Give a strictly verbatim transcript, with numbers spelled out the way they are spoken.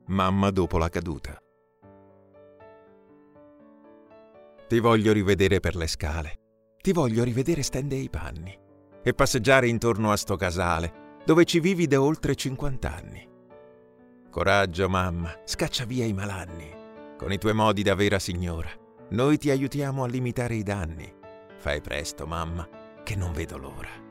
Mamma dopo la caduta. Ti voglio rivedere per le scale, ti voglio rivedere stendere i panni e passeggiare intorno a sto casale dove ci vivi da oltre cinquant'anni. Coraggio, mamma, scaccia via i malanni. Con i tuoi modi da vera signora, noi ti aiutiamo a limitare i danni. Fai presto, mamma, che non vedo l'ora.